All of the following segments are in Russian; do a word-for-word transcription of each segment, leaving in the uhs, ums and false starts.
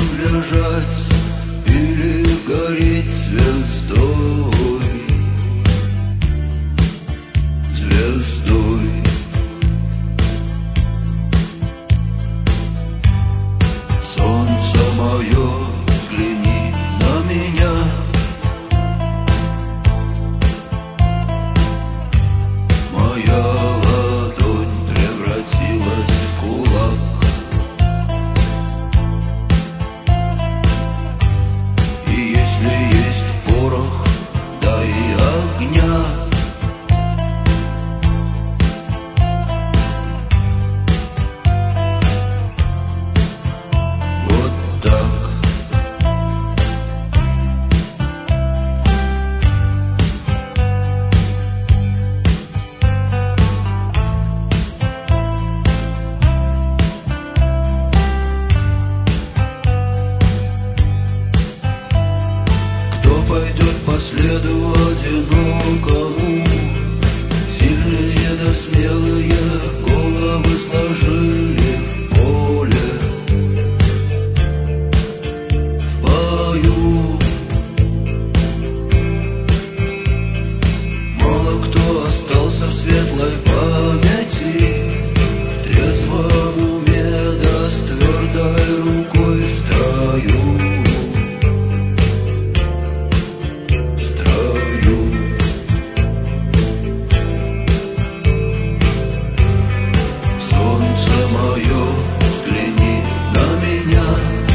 лежать или гореть звездой, звездой. Солнце мое, взгляни на меня. Моя ладонь превратилась в кулак. И если есть порох, дай огня. Вот так. Кто пойдет по следу одинокому? Сильные да смелые головы сложили в поле, в бою. Мало кто остался в светлой памяти, в трезвом уме да с твердой рукой в строю. Мое, взгляни на меня.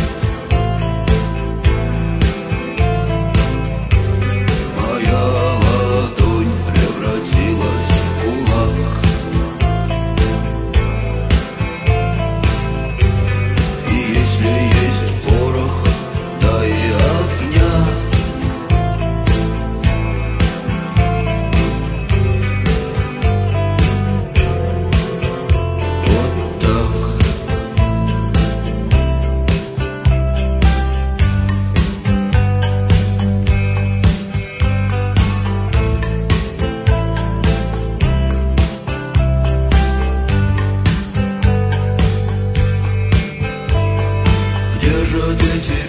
Моя ладонь превратилась в кулак. И если есть порох, дай огня. Где же дети?